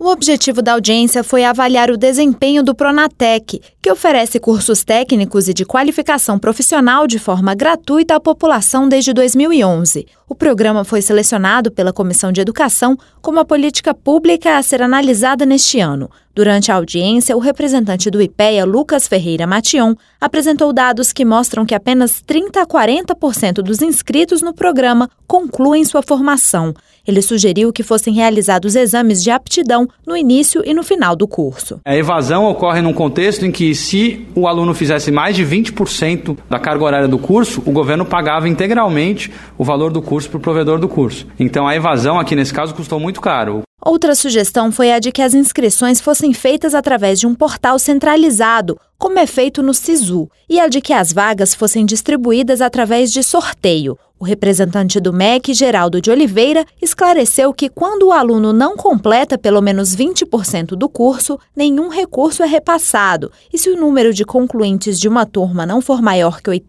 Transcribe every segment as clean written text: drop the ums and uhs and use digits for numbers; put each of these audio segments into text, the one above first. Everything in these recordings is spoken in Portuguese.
O objetivo da audiência foi avaliar o desempenho do Pronatec, que oferece cursos técnicos e de qualificação profissional de forma gratuita à população desde 2011. O programa foi selecionado pela Comissão de Educação como a política pública a ser analisada neste ano. Durante a audiência, o representante do IPEA, Lucas Ferreira Mation, apresentou dados que mostram que apenas 30% a 40% dos inscritos no programa concluem sua formação. Ele sugeriu que fossem realizados exames de aptidão no início e no final do curso. A evasão ocorre num contexto em que, se o aluno fizesse mais de 20% da carga horária do curso, o governo pagava integralmente o valor do curso para o provedor do curso. Então, a evasão aqui nesse caso custou muito caro. Outra sugestão foi a de que as inscrições fossem feitas através de um portal centralizado, como é feito no SISU, e a de que as vagas fossem distribuídas através de sorteio. O representante do MEC, Geraldo de Oliveira, esclareceu que quando o aluno não completa pelo menos 20% do curso, nenhum recurso é repassado, e se o número de concluintes de uma turma não for maior que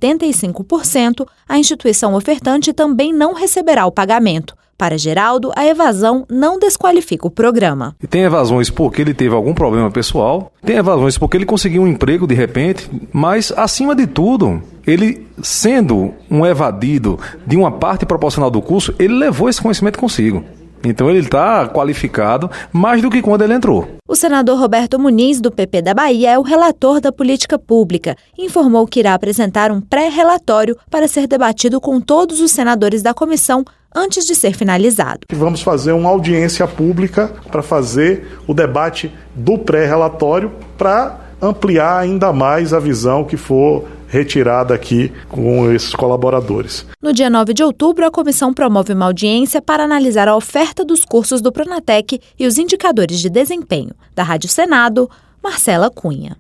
85%, a instituição ofertante também não receberá o pagamento. Para Geraldo, a evasão não desqualifica o programa. E tem evasões porque ele teve algum problema pessoal, tem evasões porque ele conseguiu um emprego de repente, mas, acima de tudo, ele, sendo um evadido de uma parte proporcional do curso, ele levou esse conhecimento consigo. Então ele está qualificado mais do que quando ele entrou. O senador Roberto Muniz, do PP da Bahia, é o relator da política pública. Informou que irá apresentar um pré-relatório para ser debatido com todos os senadores da comissão antes de ser finalizado. Vamos fazer uma audiência pública para fazer o debate do pré-relatório para ampliar ainda mais a visão que for retirada aqui com esses colaboradores. No dia 9 de outubro, a comissão promove uma audiência para analisar a oferta dos cursos do Pronatec e os indicadores de desempenho. Da Rádio Senado, Marcela Cunha.